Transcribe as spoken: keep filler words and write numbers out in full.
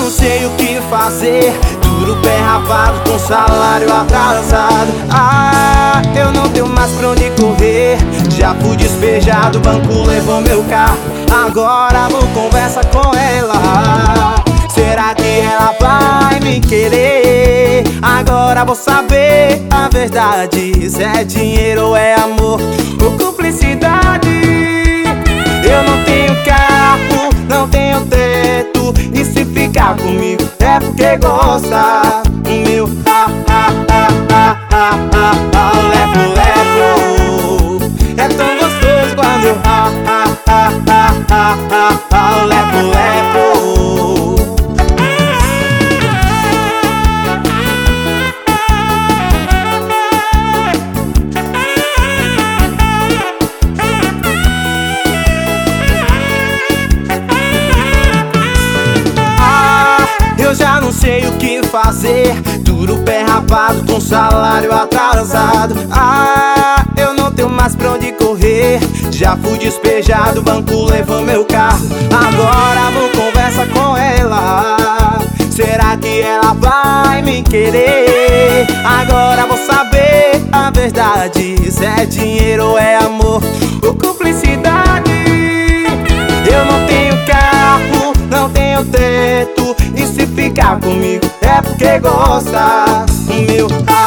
não sei o que fazer, duro pé rapado com salário atrasado. Ah, eu não tenho mais pra onde correr, já fui despejado, o banco levou meu carro. Agora vou conversar com ela, será que ela vai me querer? Agora vou saber a verdade, se é dinheiro ou é amor ou cumplicidade. Eu não tenho carro, não tenho teto, e se ficar comigo é porque gosta. Meu ah, ah, ah, ah, ah, ah, ah, levo, levo. É tão gostoso quando eu ah, ah, ah, ah, ah, ah, ah, levo, levo. Eu já não sei o que fazer, duro pé rapado com salário atrasado. Ah, eu não tenho mais pra onde correr, já fui despejado, o banco levou meu carro. Agora vou conversar com ela, será que ela vai me querer? Agora vou saber a verdade, se é dinheiro ou é amor ou cumplicidade. Eu não tenho carro, não tenho teto, e se ficar comigo é porque gosta. Meu